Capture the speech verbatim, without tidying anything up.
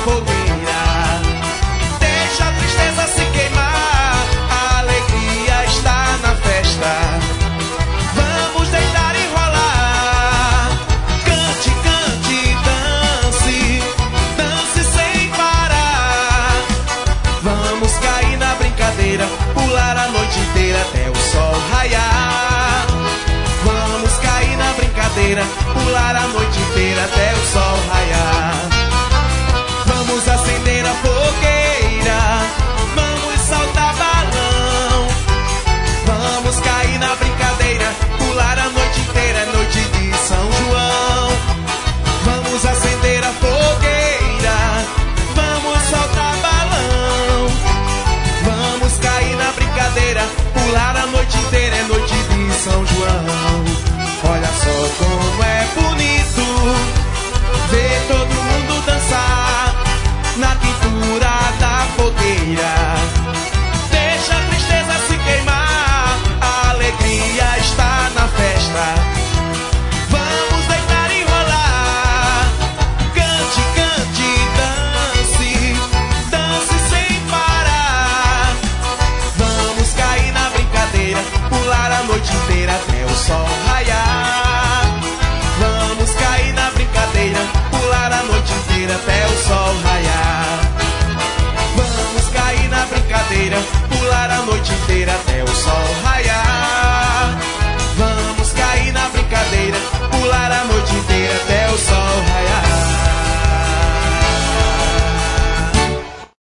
fogueira. Deixa a tristeza se queimar, a alegria está na festa. Vamos deitar e rolar. Cante, cante, dance, dance sem parar. Vamos cair na brincadeira, pular a noite inteira até o sol raiar. Vamos cair na brincadeira, pular a noite inteira até o sol raiar. Vamos acender a fogueira, vamos saltar balão. Vamos cair na brincadeira, pular a noite inteira, é noite de São João. Vamos acender a fogueira, vamos soltar balão. Vamos cair na brincadeira, pular a noite inteira, é noite de São João. Olha só como é bonito ver todo mundo dançar na quintura da fogueira. Deixa a tristeza se queimar, a alegria está na festa. Vamos deitar e rolar. Cante, cante, dance, dance sem parar. Vamos cair na brincadeira, pular a noite inteira,